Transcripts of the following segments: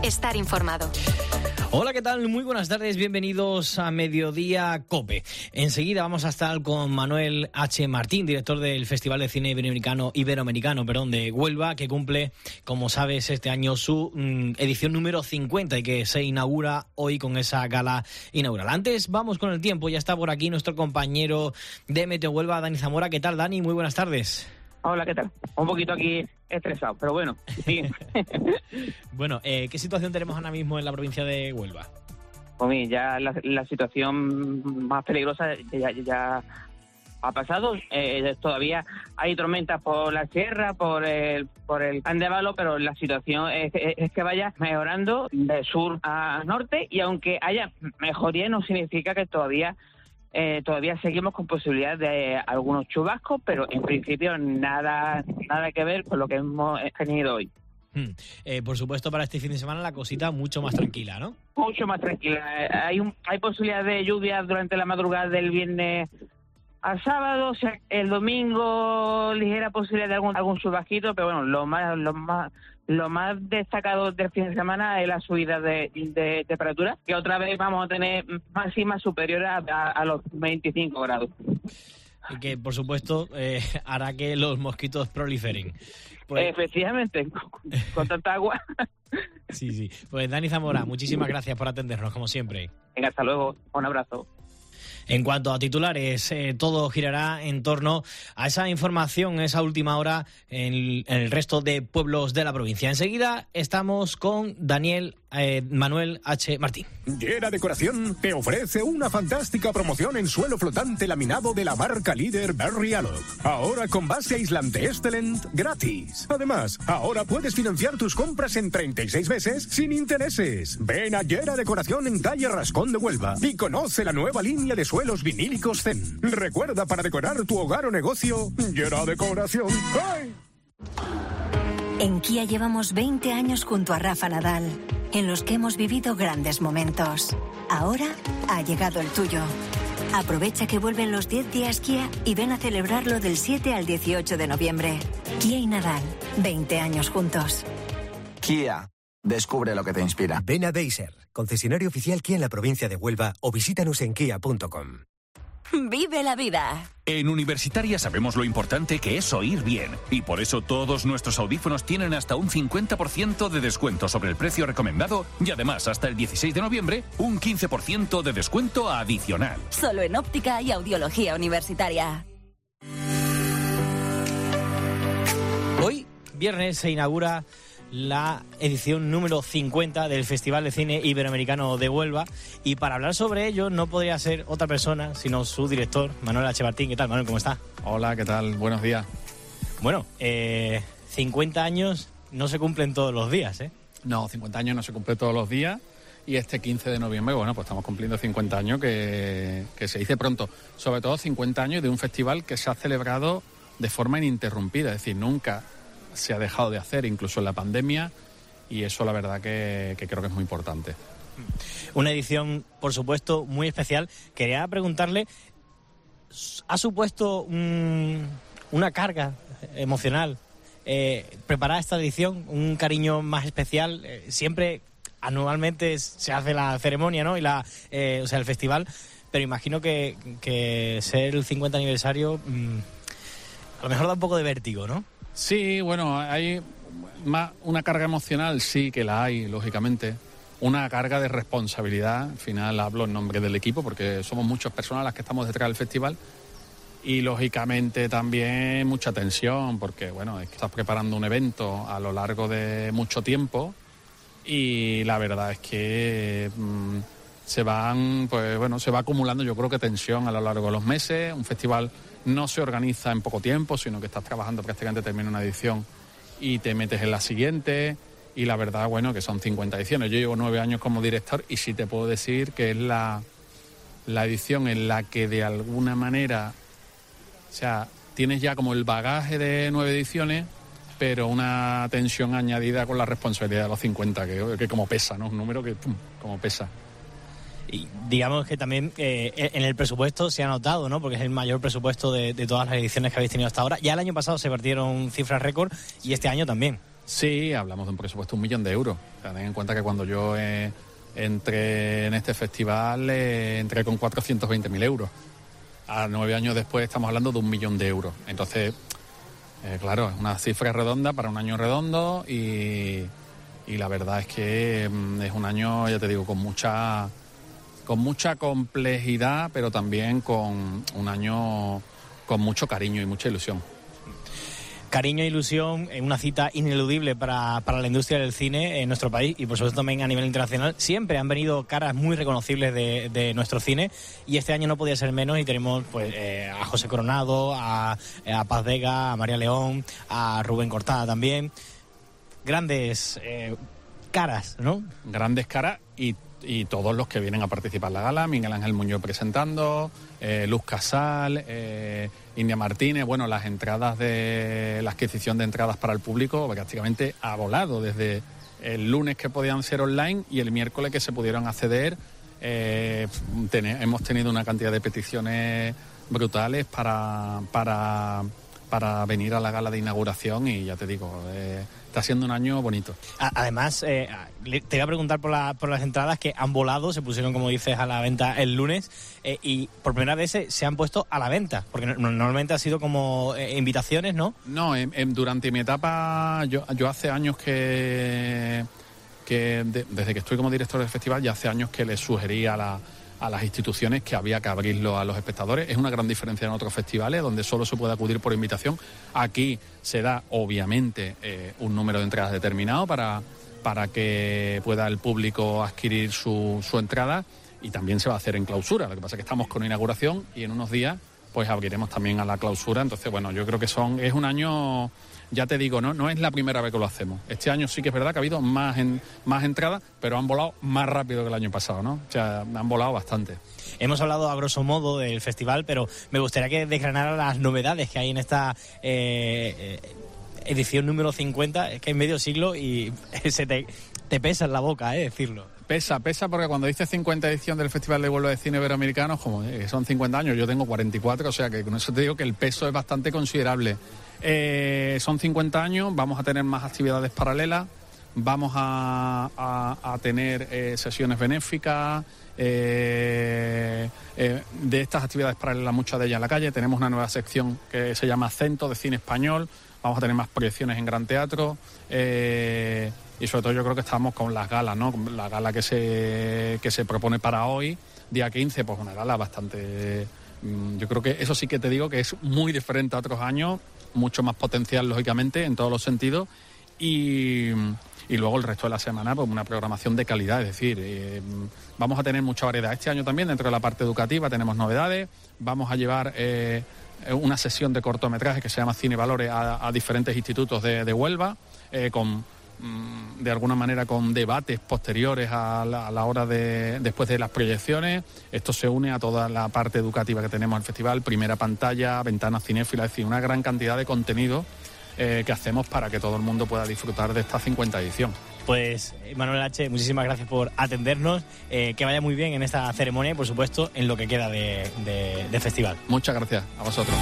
estar informado. Hola, ¿qué tal? Muy buenas tardes, bienvenidos a Mediodía COPE. Enseguida vamos a estar con Manuel H. Martín, director del Festival de Cine Iberoamericano de Huelva, que cumple, como sabes, este año su edición número 50 y que se inaugura hoy con esa gala inaugural. Antes, vamos con el tiempo, ya está por aquí nuestro compañero de Meteo Huelva, Dani Zamora. ¿Qué tal, Dani? Muy buenas tardes. Hola, ¿qué tal? Un poquito aquí estresado, pero bueno, sí. Bueno, ¿qué situación tenemos ahora mismo en la provincia de Huelva? Pues ya la situación más peligrosa ya ha pasado. Todavía hay tormentas por la sierra, por el Andévalo, pero la situación es que vaya mejorando de sur a norte, y aunque haya mejoría no significa que todavía seguimos con posibilidades de algunos chubascos, pero en principio nada que ver con lo que hemos tenido hoy. Por supuesto, para este fin de semana la cosita mucho más tranquila, ¿no? Mucho más tranquila. Hay posibilidades de lluvia durante la madrugada del viernes al sábado, o sea, el domingo ligera posibilidad de algún chubasquito, pero bueno, lo más destacado del fin de semana es la subida de temperatura, que otra vez vamos a tener máximas superiores a los 25 grados. Y que, por supuesto, hará que los mosquitos proliferen. Pues... Efectivamente, con tanta agua. Sí. Pues Dani Zamora, muchísimas gracias por atendernos, como siempre. Venga, hasta luego. Un abrazo. En cuanto a titulares, todo girará en torno a esa información, esa última hora en el resto de pueblos de la provincia. Enseguida estamos con Manuel H. Martín. Llera Decoración te ofrece una fantástica promoción en suelo flotante laminado de la marca líder Berry Alloc. Ahora con base aislante Estelent gratis. Además, ahora puedes financiar tus compras en 36 meses sin intereses. Ven a Llera Decoración en calle Rascón de Huelva y conoce la nueva línea de suelos vinílicos Zen. Recuerda, para decorar tu hogar o negocio, Llera Decoración. ¡Ay! En Kia llevamos 20 años junto a Rafa Nadal, en los que hemos vivido grandes momentos. Ahora ha llegado el tuyo. Aprovecha que vuelven los 10 días Kia y ven a celebrarlo del 7 al 18 de noviembre. Kia y Nadal, 20 años juntos. Kia, descubre lo que te inspira. Ven a Deiser, concesionario oficial Kia en la provincia de Huelva, o visítanos en kia.com. ¡Vive la vida! En Universitaria sabemos lo importante que es oír bien, y por eso todos nuestros audífonos tienen hasta un 50% de descuento sobre el precio recomendado, y además hasta el 16 de noviembre un 15% de descuento adicional. Solo en óptica y audiología universitaria. Hoy, viernes, se inaugura la edición número 50 del Festival de Cine Iberoamericano de Huelva, y para hablar sobre ello no podría ser otra persona sino su director, Manuel H. Martín. ¿Qué tal, Manuel? ¿Cómo está? Hola, ¿qué tal? Buenos días. Bueno, 50 años no se cumplen todos los días, ¿eh? No, 50 años no se cumplen todos los días, y este 15 de noviembre, bueno, pues estamos cumpliendo 50 años que se dice pronto. Sobre todo 50 años de un festival que se ha celebrado de forma ininterrumpida, es decir, nunca se ha dejado de hacer, incluso en la pandemia, y eso la verdad que creo que es muy importante. Una edición, por supuesto, muy especial. Quería preguntarle, ¿ha supuesto una carga emocional preparar esta edición, un cariño más especial? Siempre, anualmente, se hace la ceremonia, ¿no? Y el festival, pero imagino que ser el 50 aniversario a lo mejor da un poco de vértigo, ¿no? Sí, bueno, hay más una carga emocional, sí que la hay, lógicamente. Una carga de responsabilidad, al final hablo en nombre del equipo porque somos muchas personas las que estamos detrás del festival, y lógicamente también mucha tensión porque, bueno, es que estás preparando un evento a lo largo de mucho tiempo, y la verdad es que se va acumulando, yo creo que tensión a lo largo de los meses. Un festival no se organiza en poco tiempo, sino que estás trabajando, prácticamente termina una edición y te metes en la siguiente, y la verdad, bueno, que son 50 ediciones. Yo llevo 9 años como director y sí te puedo decir que es la edición en la que de alguna manera, o sea, tienes ya como el bagaje de 9 ediciones, pero una tensión añadida con la responsabilidad de los 50, que como pesa, ¿no? Un número que como pesa. Y digamos que también en el presupuesto se ha notado, ¿no? Porque es el mayor presupuesto de todas las ediciones que habéis tenido hasta ahora. Ya el año pasado se vertieron cifras récord y este año también. Sí, hablamos de un presupuesto de 1 millón de euros. O sea, ten en cuenta que cuando yo entré en este festival, entré con 420.000 euros. A 9 años después estamos hablando de 1 millón de euros. Entonces, claro, es una cifra redonda para un año redondo y la verdad es que es un año, ya te digo, con mucha complejidad, pero también con un año con mucho cariño y mucha ilusión. Cariño e ilusión, una cita ineludible para la industria del cine en nuestro país y por supuesto también a nivel internacional. Siempre han venido caras muy reconocibles de nuestro cine y este año no podía ser menos y tenemos pues a José Coronado, a Paz Vega, a María León, a Rubén Cortada también. Grandes caras, ¿no? Grandes caras y todos los que vienen a participar en la gala, Miguel Ángel Muñoz presentando, Luz Casal, India Martínez. Bueno, las entradas la adquisición de entradas para el público prácticamente ha volado desde el lunes que podían ser online y el miércoles que se pudieron acceder. Hemos tenido una cantidad de peticiones brutales para venir a la gala de inauguración y ya te digo, está siendo un año bonito. Además, te voy a preguntar por las entradas que han volado, se pusieron, como dices, a la venta el lunes y por primera vez se han puesto a la venta, porque normalmente ha sido como invitaciones, ¿no? No, durante mi etapa, yo hace años desde que estoy como director del festival, ya hace años que le sugerí a las instituciones que había que abrirlo a los espectadores. Es una gran diferencia en otros festivales donde solo se puede acudir por invitación. Aquí se da, obviamente, un número de entradas determinado para que pueda el público adquirir su entrada y también se va a hacer en clausura. Lo que pasa es que estamos con inauguración y en unos días pues abriremos también a la clausura. Entonces, bueno, yo creo que es un año... Ya te digo, no es la primera vez que lo hacemos. Este año sí que es verdad que ha habido más entradas, pero han volado más rápido que el año pasado, ¿no? O sea, han volado bastante. Hemos hablado a grosso modo del festival, pero me gustaría que desgranara las novedades que hay en esta edición número 50. Es que es medio siglo y se te pesa en la boca, decirlo. Pesa porque cuando dices 50 edición del Festival de Huelva de Cine Iberoamericano, como son 50 años, yo tengo 44, o sea que con eso te digo que el peso es bastante considerable. Son 50 años, vamos a tener más actividades paralelas, vamos a tener sesiones benéficas, de estas actividades paralelas, muchas de ellas en la calle. Tenemos una nueva sección que se llama Acento de Cine Español, vamos a tener más proyecciones en Gran Teatro y sobre todo yo creo que estamos con las galas, ¿no? La gala que se propone para hoy, día 15, pues una gala bastante... Yo creo que eso sí que te digo que es muy diferente a otros años, mucho más potencial, lógicamente, en todos los sentidos, y luego el resto de la semana, pues una programación de calidad, es decir, vamos a tener mucha variedad. Este año también, dentro de la parte educativa, tenemos novedades, vamos a llevar una sesión de cortometrajes que se llama Cine Valores a diferentes institutos de Huelva, de alguna manera con debates posteriores a la hora después de las proyecciones. Esto se une a toda la parte educativa que tenemos en el festival, primera pantalla, ventanas cinéfilas, es decir, una gran cantidad de contenido que hacemos para que todo el mundo pueda disfrutar de esta 50 edición. Pues Manuel H., muchísimas gracias por atendernos, que vaya muy bien en esta ceremonia y por supuesto en lo que queda de festival. Muchas gracias a vosotros.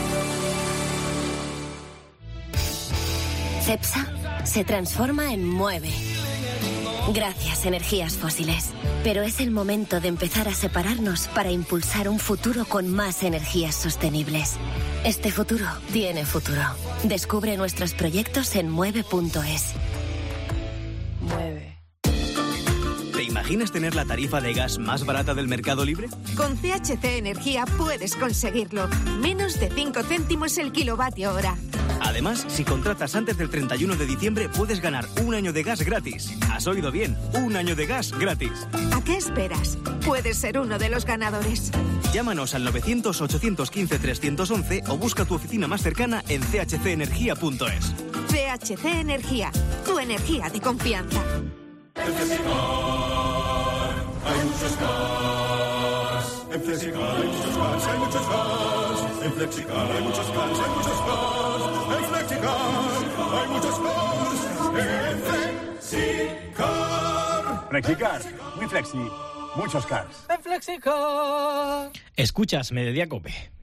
Cepsa se transforma en Mueve. Gracias, energías fósiles. Pero es el momento de empezar a separarnos para impulsar un futuro con más energías sostenibles. Este futuro tiene futuro. Descubre nuestros proyectos en mueve.es. Mueve. ¿Te imaginas tener la tarifa de gas más barata del mercado libre? Con CHC Energía puedes conseguirlo. Menos de 5 céntimos el kilovatio hora. Además, si contratas antes del 31 de diciembre, puedes ganar 1 año de gas gratis. ¿Has oído bien? 1 año de gas gratis. ¿A qué esperas? Puedes ser uno de los ganadores. Llámanos al 900-815-311 o busca tu oficina más cercana en chcenergia.es. CHC Energía, tu energía de confianza. En Flexicar hay muchos cars. En Flexicar hay muchos cars, hay muchos cars. En Flexicar hay muchos cars, hay muchos cars. En Flexicar hay muchos cars. En Flexicar. Flexicar, muy flexi, muchos cars. En Flexicar. Escuchas Mediodía COPE.